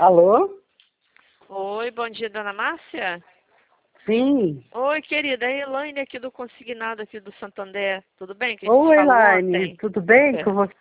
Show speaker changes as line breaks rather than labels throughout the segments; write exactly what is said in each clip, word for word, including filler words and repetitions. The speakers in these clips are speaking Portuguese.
Alô?
Oi, bom dia, dona Márcia.
Sim.
Oi, querida, é a Elaine aqui do Consignado aqui do Santander. Tudo bem? Que a gente
Oi,
falou
Elaine,
ontem.
tudo bem com você?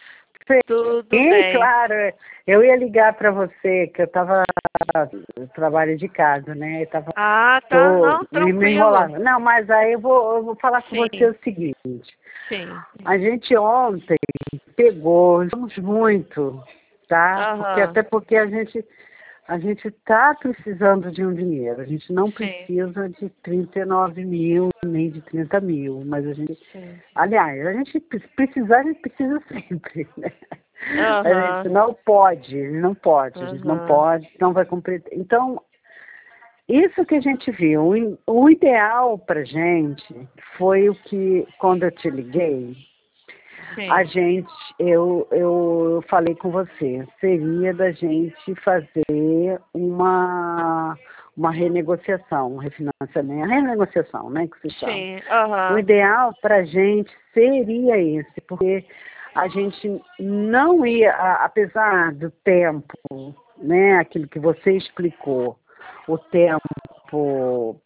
Tudo
Sim,
bem.
claro. Eu ia ligar para você, que eu estava no trabalho de casa, né? Eu tava,
Ah, tá.
tô
Não,
me me
tranquilo.
enrolando. Não, mas aí eu vou, eu vou falar com você
Sim,
o seguinte.
sim.
A gente ontem pegou, usamos muito, tá? Porque
Aham,
até porque a gente a gente está precisando de um dinheiro. A gente não
sim,
precisa de trinta e nove mil, nem de trinta mil, mas a gente,
sim.
aliás, a gente pre- precisar, a gente precisa sempre, né? A gente
Aham,
não pode, não pode, a gente não
aham.
pode, não vai cumprir. Então, isso que a gente viu, o i- o ideal para gente foi o que, quando eu te liguei, a
Sim,
gente, eu, eu falei com você, seria da gente fazer uma, uma renegociação, um refinanciamento, renegociação, né, que se chama.
sim,
O
aham,
ideal para a gente seria esse, porque a gente não ia, a- apesar do tempo, né, aquilo que você explicou, o tempo,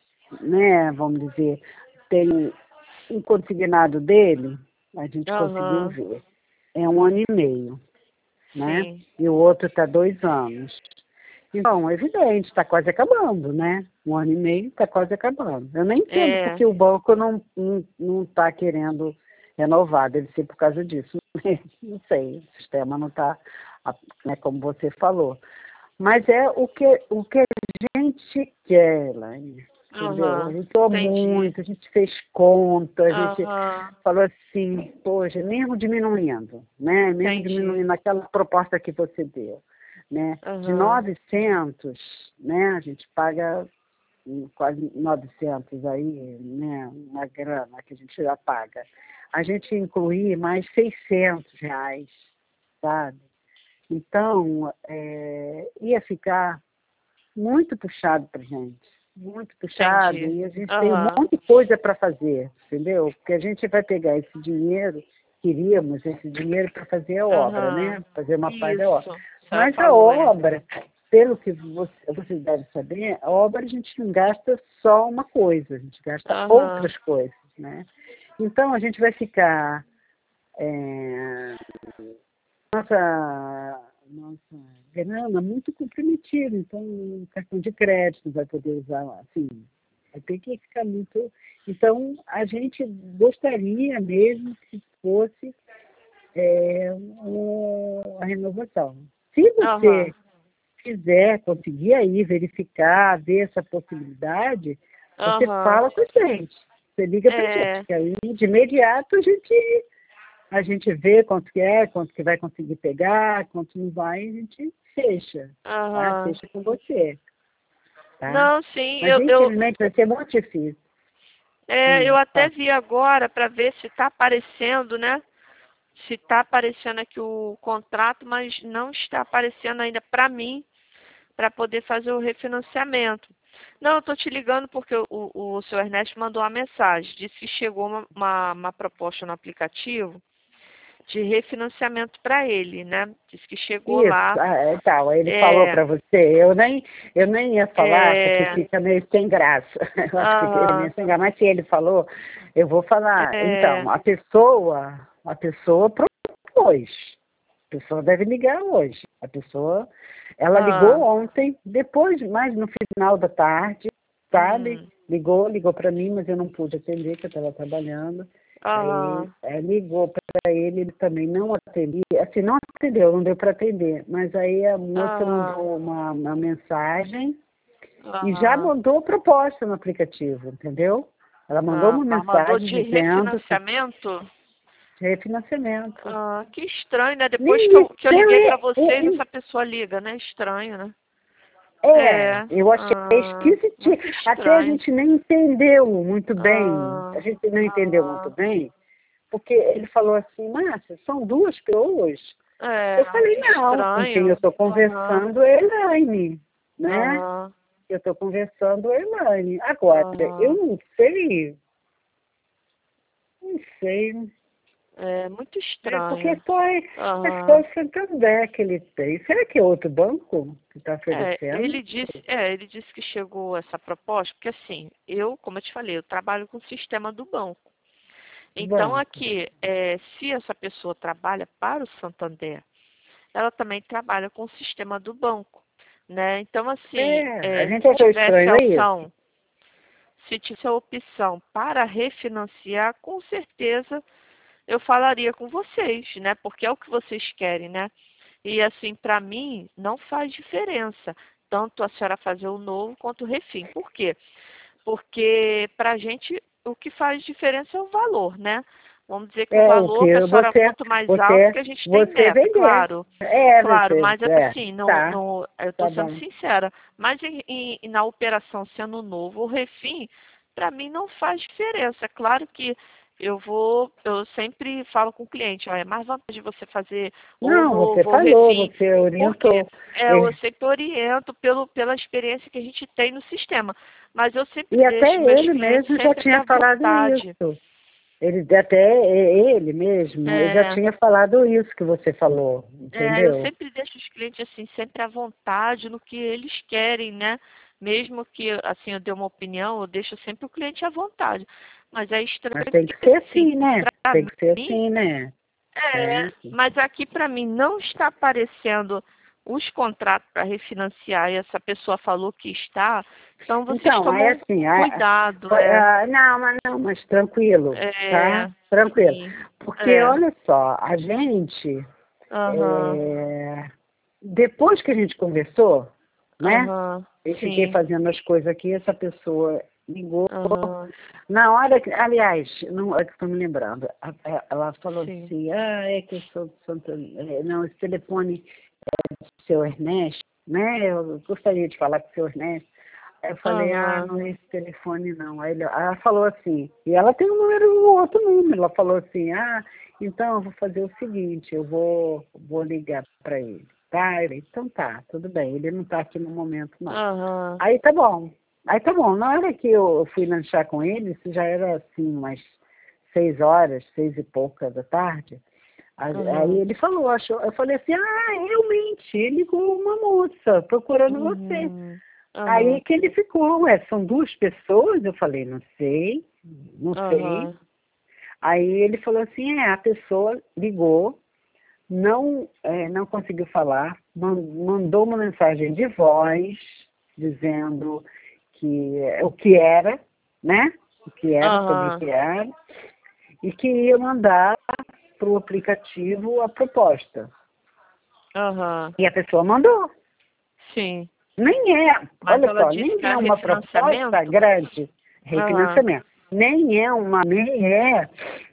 né, vamos dizer, tem um consignado dele, a gente conseguiu
aham,
ver. É um ano e meio, né?
sim.
E o outro está dois anos. Então, é evidente, está quase acabando, né? Um ano e meio está quase acabando. Eu nem entendo
É,
porque o banco não não não está querendo renovar, deve ser por causa disso. Não sei, o sistema não está, né, como você falou. Mas é o que, o que a gente quer, Elaine, entendeu? A
aham,
gente falou
entendi.
muito, a gente fez conta, a gente
Aham,
falou assim, poxa, mesmo diminuindo, né? Mesmo
entendi.
diminuindo aquela proposta que você deu, né? De
Aham,
novecentos, né? A gente paga hum, quase novecentos aí, né? Uma grana que a gente já paga. A gente incluir mais seiscentos reais, sabe? Então, é, ia ficar muito puxado para gente, muito puxado,
entendi.
e a gente tem um
Aham,
monte de coisa para fazer, entendeu? Porque a gente vai pegar esse dinheiro, queríamos esse dinheiro para fazer a obra,
aham.
né? Fazer uma parte da obra.
Isso, a senhora
Mas a
falou, é.
obra, pelo que você, você deve saber, a obra a gente não gasta só uma coisa, a gente gasta
Aham,
outras coisas, né? Então a gente vai ficar é, nossa, nossa grana muito comprometida, então o cartão de crédito não vai poder usar, assim, vai ter que ficar muito. Então, a gente gostaria mesmo que fosse é, um- a renovação. Se
aham,
você quiser conseguir aí verificar, ver essa possibilidade, você
aham.
fala com a gente. Você liga para a gente,
É,
que aí de imediato a gente a gente vê quanto que é, quanto que vai conseguir pegar, quanto não vai, a gente fecha, tá?
aham.
Fecha com você, tá?
Não, sim,
Mas
eu, eu,
infelizmente vai ser muito difícil.
é, eu
Hum,
até
tá.
vi agora para ver se está aparecendo, né? Se está aparecendo aqui o contrato, mas não está aparecendo ainda para mim, para poder fazer o refinanciamento. Não, eu estou te ligando porque o, o, o seu Ernesto mandou uma mensagem, disse que chegou uma, uma, uma proposta no aplicativo de refinanciamento para ele, né? Disse que chegou
Isso,
lá.
ah, é, tal, ele falou
É,
para você, eu nem, eu nem ia falar porque
é,
fica meio sem graça. Eu acho que ele é
aham,
meio sem graça, mas se ele falou, eu vou falar. Então,
é,
a pessoa, a pessoa propôs. A pessoa deve ligar hoje. A pessoa, ela ligou
ah,
ontem, depois, mais no final da tarde, sabe?
hum,
Ligou, ligou para mim, mas eu não pude atender, que eu estava trabalhando. Aí
aham,
é, ligou para ele, ele também não atendeu, assim, não atendeu, não deu para atender. Mas aí a moça
aham,
mandou uma, uma mensagem e já
aham,
mandou proposta no aplicativo, entendeu? Ela mandou
ah,
uma
mas mandou
mensagem
de
dizendo que
refinanciamento?
refinanciamento.
Ah, que estranho, né? Depois que
Nem
eu, que eu
então
liguei
é,
para vocês,
é,
essa pessoa liga, né? Estranho, né?
É,
É,
eu achei
ah,
esquisito.
muito
Até a
estranho.
gente nem entendeu muito bem. A
Ah,
gente não entendeu muito
ah,
bem, porque ele falou assim, Márcia, são duas pessoas.
é,
Eu falei,
que
não, com quem eu
estranho.
estou
Aham,
conversando é a Elaine, né?
aham,
Eu estou conversando é a Elaine. Agora, eu
aham.
não sei, não sei.
É muito
É porque
estranho.
foi, é só
Aham.
o Santander que ele tem. Será que é outro banco que está
É,
oferecendo?
ele disse, é, ele disse que chegou essa proposta, porque assim, eu, como eu te falei, eu trabalho com o sistema do banco. Então
Banco.
aqui, é, se essa pessoa trabalha para o Santander, ela também trabalha com o sistema do banco, né? Então assim,
É, a
é,
gente
se
achou
tivesse
estranho,
a
é isso?
opção, se tivesse a opção para refinanciar, com certeza eu falaria com vocês, né? Porque é o que vocês querem, né? E assim, para mim, não faz diferença, tanto a senhora fazer o novo quanto o refim. Por quê? Porque para a gente o que faz diferença é o valor, né? Vamos dizer que o
É o
valor que a
que
senhora
você,
quanto mais alto
você,
que a gente tem
você
meta,
vender.
claro.
É,
Claro,
você,
mas
é,
assim, no,
tá,
no, eu estou
tá
sendo
bom.
sincera, mas em, em- na operação sendo novo ou refim, para mim não faz diferença. Claro que eu vou, eu sempre falo com o cliente, ó, é mais vantagem você fazer ou
Não, você
novo ou
falou,
refim,
você
porque
orientou.
é, eu
Ele,
sempre oriento pelo, pela experiência que a gente tem no sistema. Mas eu sempre
e até
deixo meus
ele
clientes
mesmo já
sempre
tinha
à
falado
vontade.
isso. Ele até ele mesmo, ele já
É,
tinha falado isso que você falou,
É, eu
entendeu?
sempre deixo os clientes assim, sempre à vontade no que eles querem, né? Mesmo que assim eu dê uma opinião, eu deixo sempre o cliente à vontade. Mas é estranho
Mas tem que
porque
ser
assim,
assim, né?
para
Tem que ser
mim,
assim, né?
é,
É.
mas aqui para mim não está aparecendo os contratos para refinanciar e essa pessoa falou que está, então vocês
Então, aí
tomam
assim, a-
cuidado, é,
a- a- não, mas não, mas tranquilo, tá?
é,
Tranquilo.
sim,
Porque
é,
olha só, a gente,
aham,
é, depois que a gente conversou, né?
aham,
Eu fiquei
sim,
fazendo as coisas aqui, essa pessoa ligou.
aham,
Na hora que, aliás, não é que estou me lembrando, a- a- ela falou
sim.
assim, ah, é que eu sou de Santa, é, não, esse telefone é do seu Ernesto, né? Eu gostaria de falar com o seu Ernesto. Aí eu falei, ah,
Aham,
não é esse telefone não. Aí ele- ela falou assim, e ela tem um número, um outro número. Ela falou assim, ah, então eu vou fazer o seguinte, eu vou, vou ligar para ele. Tá? Eu falei, então tá, tudo bem, ele não está aqui no momento não.
aham,
Aí tá bom. Aí tá bom. Na hora que eu fui lanchar com ele, isso já era assim, umas seis horas, seis e pouca da tarde. Aí aí
aham,
ele falou, achou, eu falei assim, ah, realmente, ele ligou uma moça procurando você.
uhum,
Aí
aham,
que ele ficou, ué, são duas pessoas? Eu falei, não sei, não sei.
aham,
Aí ele falou assim, é, a pessoa ligou, não, é, não conseguiu falar, man- mandou uma mensagem de voz, dizendo que o que era, né? O que era, sobre o
aham,
que era, e que ia mandar para o aplicativo a proposta.
aham,
E a pessoa mandou.
sim.
Nem é,
Mas
olha
ela
só,
disse
nem
que é
é uma proposta
refinanciamento?
grande,
Aham,
refinanciamento. Nem é uma, nem é,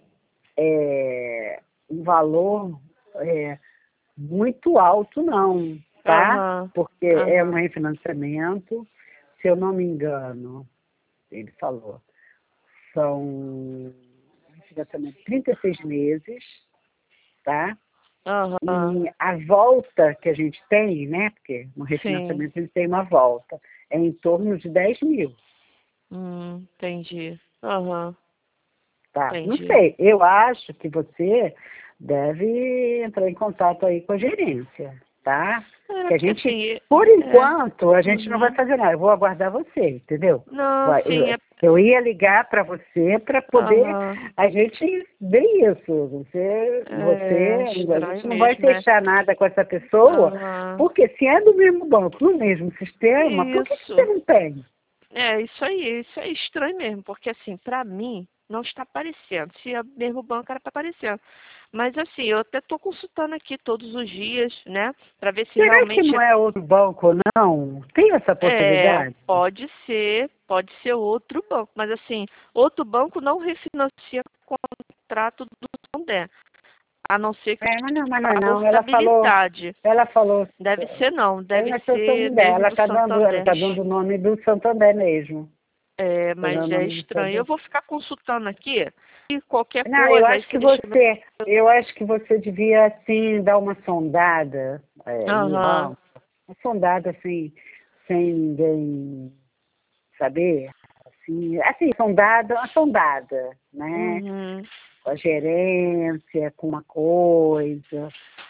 é um valor é, muito alto, não, tá?
aham,
Porque é um
aham,
refinanciamento, se eu não me engano, ele falou, são refinanciamento de trinta e seis meses, tá?
aham,
E a volta que a gente tem, né? Porque no
sim.
refinanciamento ele tem uma volta, é em torno de dez mil,
Hum, entendi. Aham,
tá? Não
entendi.
sei, eu acho que você deve entrar em contato aí com a gerência, tá?
É,
Que a
porque
gente,
assim,
por
é,
enquanto, a gente não vai
uhum.
fazer nada, eu vou aguardar você, entendeu?
Não,
Vai,
sim,
Eu,
é,
eu ia ligar para você para poder
aham,
a gente ver isso. Você,
é
você, a
estranho
gente não vai
mesmo, né?
fechar nada com essa pessoa,
Aham,
porque se é do mesmo banco, no mesmo sistema, por que, que você
isso.
não tem?
É, isso aí, isso é estranho mesmo, porque assim, pra mim, não está aparecendo. Se é mesmo o banco era para aparecer. Mas assim, eu até estou consultando aqui todos os dias, né, para ver se
Será que
realmente
não é outro banco, não? Tem essa
é,
possibilidade?
pode ser, pode ser outro banco, mas assim, outro banco não refinancia o contrato do Santander, a não ser que
É, mas não, mas não é
a
não. Ela falou,
portabilidade.
ela falou,
Deve ser não, deve
é, se eu
ser
não der,
mesmo
ela
do
está dando, ela
Santander.
tá dando o nome do Santander mesmo.
É,
Tá
mas
dando o
é
nome do
estranho. Eu
Santander.
vou ficar consultando aqui e qualquer
Não, eu
coisa, aí
acho
você
que
deixa meu.
você, eu acho que você devia, assim, dar uma sondada, é, ir lá,
Aham.
uma sondada, assim, sem ninguém saber, assim, assim, sondada, uma sondada, né?
Uhum.
com a gerência, com uma coisa,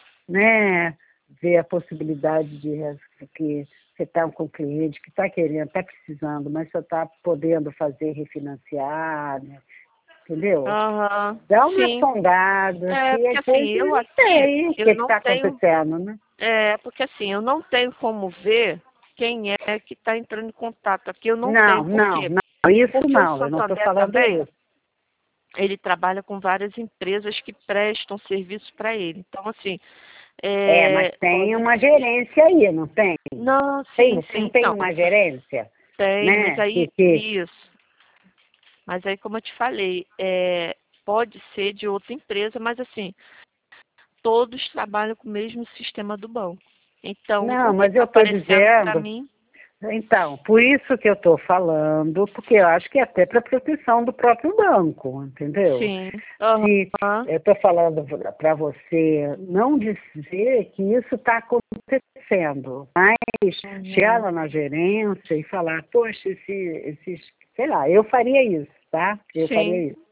né? Ver a possibilidade de que você está com um cliente que está querendo, está precisando, mas só está podendo fazer refinanciar, né? Entendeu?
Aham.
Dá uma
Sim.
sondada,
É,
que
porque
às
assim,
vezes
eu
não
aqui,
sei o que
eu não
está
tenho,
acontecendo, né?
é, porque assim, eu não tenho como ver quem é que está entrando em contato aqui, eu não
Não,
tenho. Por
não,
quê?
não, isso
Porque o
não, eu não estou
Santander
falando
também,
isso.
ele trabalha com várias empresas que prestam serviço para ele. Então, assim,
É, mas
é,
tem
pode
uma
ser.
gerência aí, não tem?
Não,
Tem,
sim,
não
sim.
tem
Não,
uma gerência,
tem, mas
né?
aí,
Que, que,
isso. Mas aí, como eu te falei, é, pode ser de outra empresa, mas assim, todos trabalham com o mesmo sistema do banco. Então,
não,
o que
mas
está
eu estou
aparecendo para
dizendo,
mim,
então, por isso que eu estou falando, porque eu acho que é até para proteção do próprio banco, entendeu?
sim.
Se
Aham.
eu estou falando para você não dizer que isso está acontecendo, mas chegar
Uhum.
lá na gerência e falar, poxa, esse, esses, sei lá, eu faria isso, tá? Eu
Sim.
faria isso.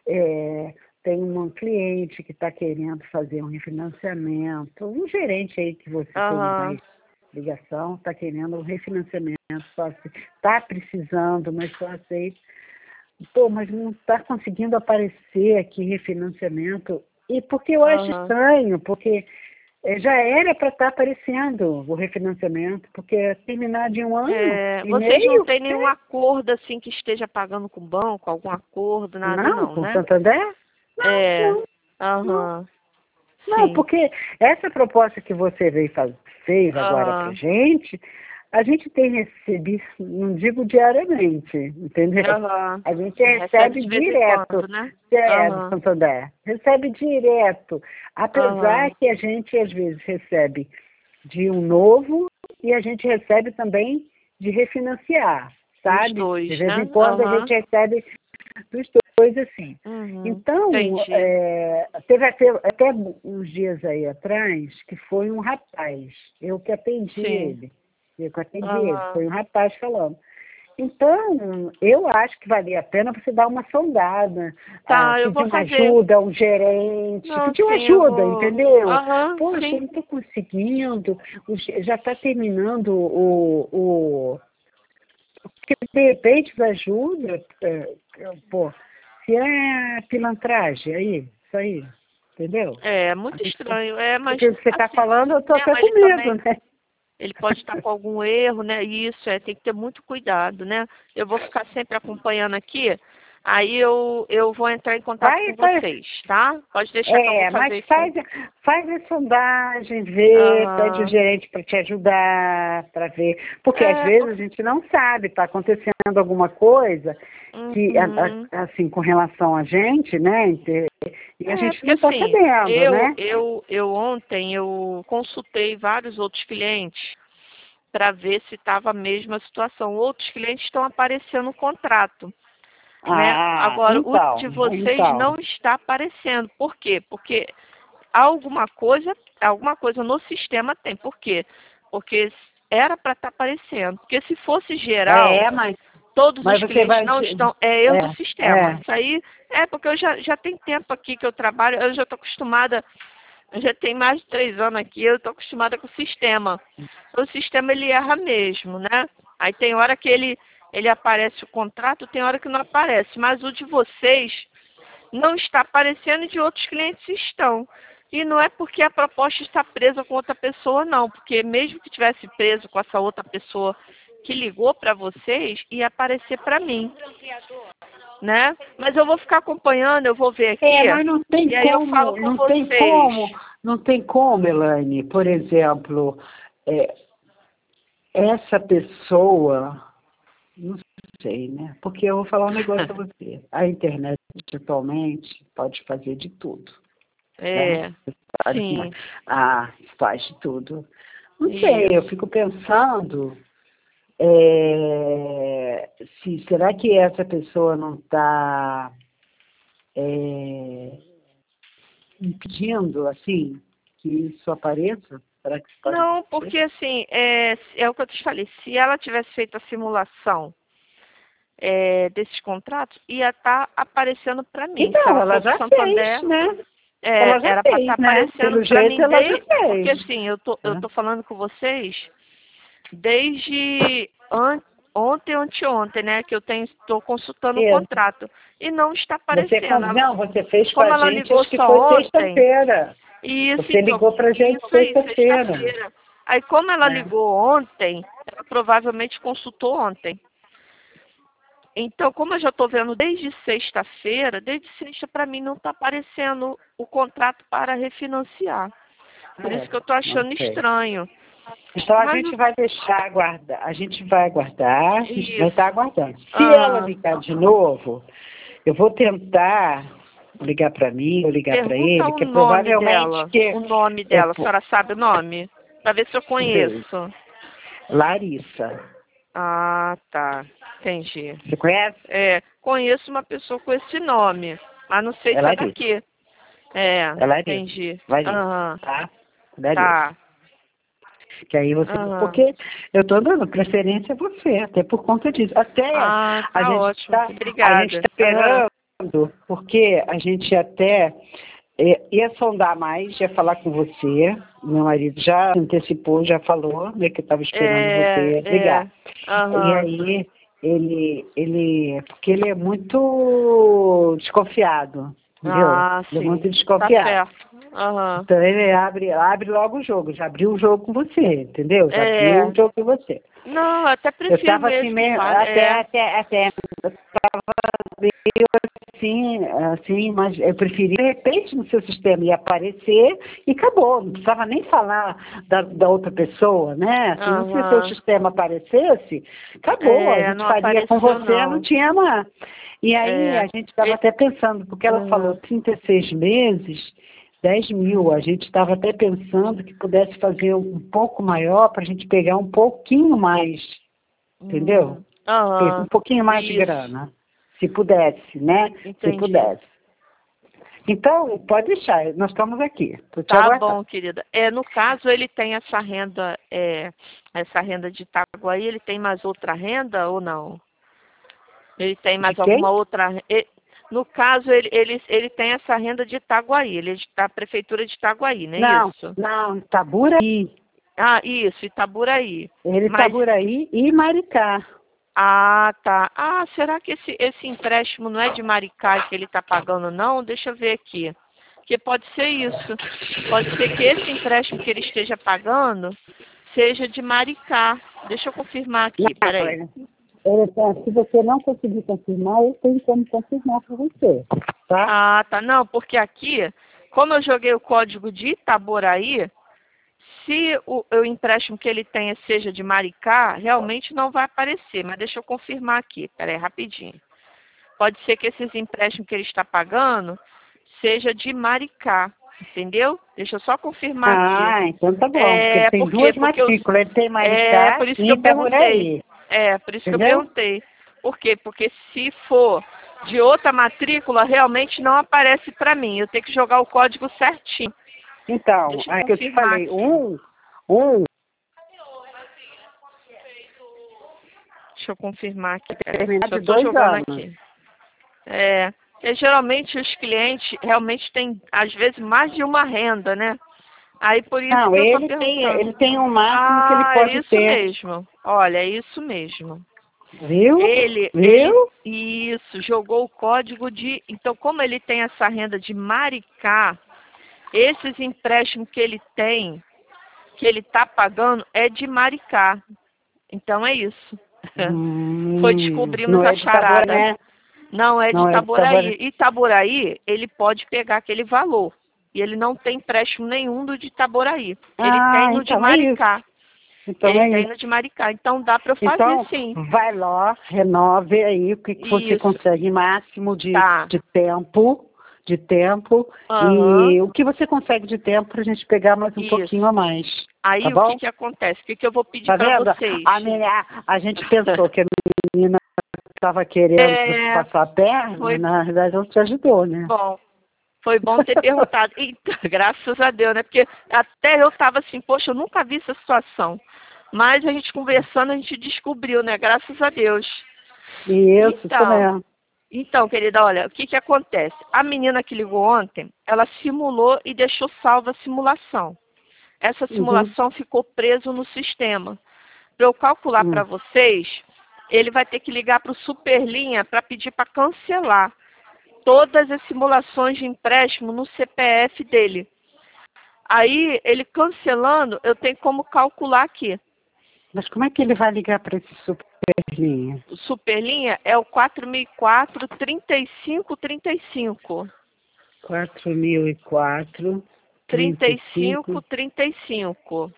É, tem um cliente que está querendo fazer um refinanciamento, um gerente aí que você tem
Aham.
mais ligação, está querendo um refinanciamento, está precisando, mas só aceita. Pô, mas não está conseguindo aparecer aqui refinanciamento. E porque eu acho
Aham.
estranho, porque eh, já era para estar aparecendo o refinanciamento, porque é terminar de um ano
É,
e
vocês não
meio,
têm nenhum
né?
acordo assim que esteja pagando com o banco, algum acordo, nada
Não,
não,
com o
né?
Santander? Não,
É.
não, não.
Aham.
Não,
Sim.
porque essa proposta que você veio faz, fez agora para
Aham.
gente, a gente tem recebido, não digo diariamente, entendeu?
Aham.
A gente
Recebe
recebe
de vez em
direto,
quando, né?
é, do
Aham.
Santander, recebe direto, apesar
Aham.
que a gente às vezes recebe de um novo e a gente recebe também de refinanciar,
Os
sabe? De
dois,
vez em
né?
quando a
Aham.
gente recebe dos dois assim.
Uhum.
Então,
Entendi.
é, teve até, até uns dias aí atrás que foi um rapaz, eu que atendi
Sim.
ele, eu que atendi ele,
Aham.
foi um rapaz falando. Então, eu acho que valia a pena você dar uma sondada, ah,
Tá, eu
pedir
vou
uma
fazer.
ajuda a um gerente,
Não,
pedir uma
sim, eu
ajuda,
vou.
entendeu?
Aham,
Poxa, eu
sim.
não estou conseguindo, o ge- já está terminando o, o. Porque de repente ajuda, é, pô, se é pilantragem, aí, isso aí, entendeu?
É
A
muito
gente,
estranho. É, mas
porque você está
assim, o
falando, eu estou até
sistema
com
ele
medo,
também,
né?
ele pode estar com algum erro, né? E isso é, tem que ter muito cuidado, né? Eu vou ficar sempre acompanhando aqui. Aí eu, eu vou entrar em contato
Vai,
com
faz,
vocês, tá? Pode deixar que eu vou
é, mas
fazer isso.
faz, faz a sondagem, vê, pede o
Aham.
gerente para te ajudar, para ver. Porque às
É,
vezes a
porque.
gente não sabe, está acontecendo alguma coisa que, a-
Uhum.
a- assim, com relação a gente, né? inte- E a
É,
gente
porque
não está
assim,
sabendo,
eu,
né?
eu, eu ontem eu consultei vários outros clientes para ver se estava a mesma situação. Outros clientes estão aparecendo no contrato, né?
Ah,
Agora, o
então,
de vocês
então.
não está aparecendo. Por quê? Porque alguma coisa, alguma coisa no sistema tem. Por quê? Porque era para estar aparecendo. Porque se fosse geral,
É, mas,
todos
mas
os
você
clientes
vai.
não
te-
estão. É erro do
É,
sistema.
é.
Isso aí é porque eu já, já tem tempo aqui que eu trabalho, eu já estou acostumada, eu já tenho mais de três anos aqui, eu estou acostumada com o sistema. O sistema ele erra mesmo, né? Aí tem hora que ele, ele aparece o contrato, tem hora que não aparece. Mas o de vocês não está aparecendo e de outros clientes estão. E não é porque a proposta está presa com outra pessoa, não. Porque mesmo que tivesse preso com essa outra pessoa que ligou para vocês, ia aparecer para mim, né? Mas eu vou ficar acompanhando, eu vou ver aqui,
É, mas não tem
e aí eu falo
como,
com
não tem
vocês.
como, não tem como, Elaine, por exemplo, é, essa pessoa, não sei, né? Porque eu vou falar um negócio para você. A internet atualmente pode fazer de tudo, né?
É,
Pode,
sim,
ah, faz de tudo. Não sei, eu
isso.
fico pensando, é, se, será que essa pessoa não está é, impedindo, assim, que isso apareça? Será que isso pode
Não,
acontecer?
porque assim, é, é o que eu te falei, se ela tivesse feito a simulação é, desses contratos ia estar aparecendo para mim.
Então,
Se ela,
ela
for
já
do Santander,
fez, né?
é,
Ela já
era para
fez,
estar
né?
aparecendo
Pelo
para
jeito,
mim
ela já
desde...
fez.
Porque assim, eu tô, eu tô falando com vocês desde an, ontem, anteontem, né? Que eu tenho, estou consultando o
Isso.
contrato. E não está
Você,
aparecendo. Ela-
não, você fez com
como
a
ela
gente,
ligou
acho que
só
foi
ontem,
sexta-feira.
isso,
Você
então,
ligou pra gente
isso aí,
sexta-feira.
sexta-feira. Aí, como ela
É.
ligou ontem, ela provavelmente consultou ontem. Então, como eu já estou vendo desde sexta-feira, desde sexta para mim não está aparecendo o contrato para refinanciar. Por
É,
isso que eu estou achando
ok.
estranho.
Então a
Mas
gente
não-
vai deixar aguardar, a gente vai aguardar, a gente vai
Isso.
estar aguardando. Se ela
Ah,
ligar de novo, eu vou tentar ligar para mim ou ligar para
pergunta
ele,
o
que
nome
provavelmente
dela.
que
O nome
eu
dela. A
vou
senhora sabe o nome? Para ver se eu
ver.
conheço.
Larissa.
Ah, tá. Entendi.
Você conhece?
É, conheço uma pessoa com esse nome, mas não sei
É
se é
Larissa.
daqui. É,
É Larissa.
entendi.
Larissa,
Aham,
tá? Larissa.
tá.
Que aí você.
Aham.
Porque eu estou dando preferência a você, até por conta disso. Até
Ah,
a
tá
gente
ótimo.
está a gente
Obrigada.
tá
Aham.
esperando, porque a gente até é, ia sondar mais, ia falar com você. Meu marido já antecipou, já falou, né, que estava esperando
É,
você ligar.
é.
E
Aham.
aí ele, ele, porque ele é muito desconfiado, entendeu?
Ah,
Ele é
sim.
muito
Tá
desconfiado.
certo. Aham.
Então ele abre, abre logo o jogo, já abriu o jogo com você, entendeu? Já abriu
É.
o jogo com você.
Não, eu até
Eu
prefiro
estava assim
mesmo que
meio,
fale.
até,
É.
até, até, eu estava meio assim, assim, mas eu preferi, de repente, no seu sistema ia aparecer e acabou, não precisava nem falar da, da outra pessoa, né? Se no seu
Aham.
sistema aparecesse, acabou, a
É,
gente
não
faria com
apareceu
você, não
não.
tinha mais. E aí
É.
a gente estava até pensando, porque ela falou
Aham.
trinta e seis meses, dez mil, a gente estava até pensando que pudesse fazer um pouco maior para a gente pegar um pouquinho mais, entendeu?
Hum.
Um
Aham.
pouquinho mais de
Isso.
grana, se pudesse, né? Se
Entendi.
pudesse. Então, pode deixar, nós estamos aqui, estou te
Tá
aguardando.
bom, querida. É, no caso, ele tem essa renda, é, essa renda de Itaguaí, ele tem mais outra renda ou não? Ele tem
De
mais
quem?
alguma outra... re- e- No caso, ele, ele, ele tem essa renda de Itaguaí, ele é de- da prefeitura de Itaguaí, não é
Não,
isso?
não, Itaburaí.
Ah, isso, Itaburaí.
Ele
Mas,
Itaburaí e Maricá.
ah, tá. Ah, será que esse, esse empréstimo não é de Maricá que ele está pagando, não? Deixa eu ver aqui. Porque pode ser isso. Pode ser que esse empréstimo que ele esteja pagando seja de Maricá. Deixa eu confirmar aqui,
Não,
peraí.
ele, ele tá- se você não conseguir confirmar, eu tenho como confirmar para você, tá?
Ah, tá. Não, porque aqui, como eu joguei o código de Itaboraí, se o, o empréstimo que ele tenha seja de Maricá, realmente não vai aparecer. Mas deixa eu confirmar aqui, peraí, rapidinho. Pode ser que esses empréstimos que ele está pagando seja de Maricá, entendeu? Deixa eu só confirmar aqui.
Ah, então tá bom, porque ele
É,
tem
por quê?
duas
Porque eu,
matrículas, ele tem
é
Maricá
por isso que
e
eu perguntei.
Itaburaí,
É, por isso que eu
entendeu?
perguntei. Por quê? Porque se for de outra matrícula, realmente não aparece para mim. Eu tenho que jogar o código certinho.
Então,
Deixa eu
é que eu te
confirmar
falei,
aqui.
um, um,
Deixa eu confirmar aqui, peraí.
terminar
Eu
de
estou
dois
jogando
anos.
aqui. É, porque geralmente os clientes realmente têm, às vezes, mais de uma renda, né? Aí por isso
Não,
que eu estou
ele tem,
perguntando.
ele tem um máximo que ele
Ah, é
pode
isso
ter.
mesmo. Olha, é isso mesmo.
Viu?
Ele, ele,
Viu?
isso, jogou o código de... Então, como ele tem essa renda de Maricá, esses empréstimos que ele tem, que ele está pagando, é de Maricá. Então, é isso. Foi,
Hum,
descobrimos
não
a
é de Itabora,
charada.
né?
Não é de
Não é de Itabora.
Itaboraí. Itaboraí, ele pode pegar aquele valor. E ele não tem empréstimo nenhum do de Itaboraí. Ele tem
Ah,
no de
então é isso.
Maricá.
Então
Ele
é
tem
isso.
no de Maricá. Então dá para eu fazer
Então,
sim.
vai lá, renove aí o que, que você
Isso.
consegue máximo de,
Tá.
de tempo, de tempo,
Aham.
e o que você consegue de tempo para a gente pegar mais um pouquinho
Isso.
a mais. Tá
Aí o que
bom?
que acontece? O que que eu vou pedir
Tá
para
vendo?
vocês?
A, menina, a gente pensou que a menina estava querendo
É,
passar a perna,
foi
mas na verdade ela te ajudou, né?
bom. Foi bom ter perguntado. Eita, graças a Deus, né? Porque até eu tava assim, poxa, eu nunca vi essa situação. Mas a gente conversando, a gente descobriu, né? Graças a Deus.
Isso, isso
Então,
mesmo.
então, querida, olha, o que que acontece? A menina que ligou ontem, ela simulou e deixou salva a simulação. Essa
Uhum.
simulação ficou presa no sistema. Para eu calcular
Hum.
para vocês, ele vai ter que ligar para o Superlinha para pedir para cancelar todas as simulações de empréstimo no C P F dele. Aí, ele cancelando, eu tenho como calcular aqui.
Mas como é que ele vai ligar para esse Superlinha?
O Superlinha é o quatro mil e quatro, trinta e cinco, trinta e cinco.
quatro mil e quatro,
trinta
trinta
e
e
cinco,
cinco.
trinta e cinco.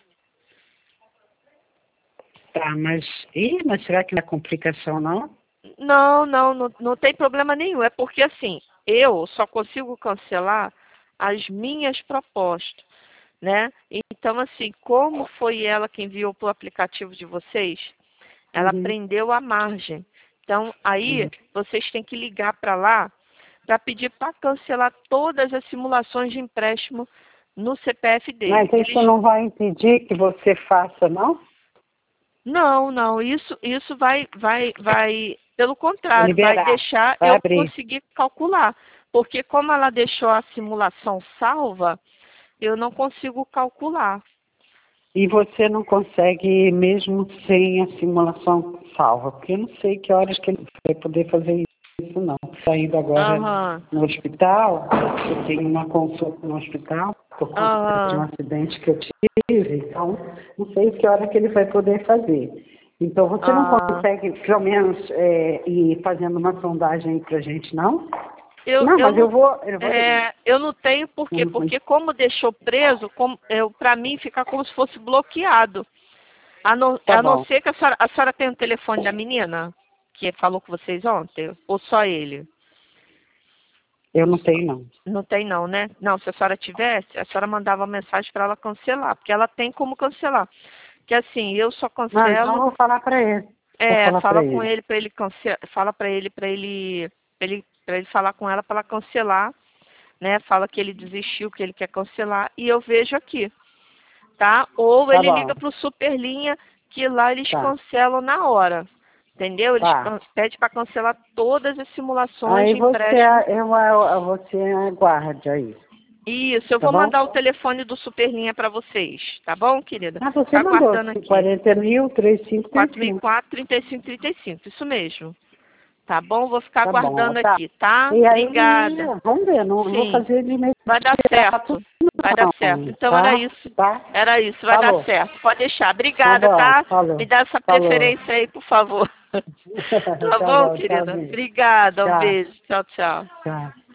Tá, mas... Ih, mas será que não é complicação, não?
Não, não, não, não tem problema nenhum. É porque assim, eu só consigo cancelar as minhas propostas, né? Então, assim, como foi ela que enviou para o aplicativo de vocês, ela
Uhum.
prendeu a margem. Então, aí,
Uhum.
vocês têm que ligar para lá para pedir para cancelar todas as simulações de empréstimo no C P F dele.
Mas isso
Eles...
não vai impedir que você faça, não?
Não, não, isso, isso vai, vai, vai, pelo contrário, vai
Liberar,
deixar
vai
eu
abrir.
conseguir calcular. Porque como ela deixou a simulação salva, eu não consigo calcular.
E você não consegue mesmo sem a simulação salva, porque eu não sei que horas que ele vai poder fazer isso, não. Saindo agora
Aham,
no hospital, eu tenho uma consulta no hospital por conta de um
aham,
acidente que eu tive, então não sei que hora que ele vai poder fazer. Então você não
ah.
consegue, pelo menos, é, ir fazendo uma sondagem aí pra gente, não?
Eu,
Não,
eu
mas eu
não,
vou, eu vou ligar.
é, eu não tenho por quê?
Uhum.
Porque como deixou preso, como, eu, para mim fica como se fosse bloqueado. A não,
Tá
a não
bom.
ser que a senhora, a senhora tem o telefone da menina, que falou com vocês ontem, ou só ele?
Eu não tenho, não.
Não tem não, né? Não, se a senhora tivesse, a senhora mandava uma mensagem para ela cancelar, porque ela tem como cancelar. Que assim, eu só
Não, então eu
cancelo,
vou falar pra ele. Vou
é,
falar pra
fala com
ele.
ele para ele cancelar, fala para ele para ele, pra ele, pra ele falar com ela para ela cancelar, né? Fala que ele desistiu, que ele quer cancelar e eu vejo aqui, tá? Ou
Tá
ele
bom.
liga pro Superlinha, que lá eles
Tá.
cancelam na hora. Entendeu? Eles
Tá.
can- pedem para cancelar todas as simulações
Aí
de
você,
empréstimo.
eu, eu, você aguarde aí.
Isso, eu
Tá
vou
bom?
mandar o telefone do Superlinha para vocês, tá bom, querida?
Ah, você
Tá
mandou.
aguardando aqui.
quarenta mil, trinta e cinco, trinta e
quatro mil e
cinco.
quatro, trinta e cinco, trinta e cinco, isso mesmo. Tá bom? Vou ficar
Tá bom,
aguardando
tá.
aqui, tá?
E aí,
Obrigada.
vamos ver, não vou
Sim,
fazer de
vai dar
imediato,
certo. Vai dar certo.
não.
Então era
Tá?
isso.
Tá?
Era isso, vai dar
Falou.
certo. Pode deixar.
Tá
Obrigada,
bom,
tá? Me
falou.
dá essa
Falou.
preferência aí, por favor. Tá
Tá
bom,
bom,
querida?
tchauzinho.
Obrigada, um
Tchau,
beijo. Tchau, tchau.
tchau.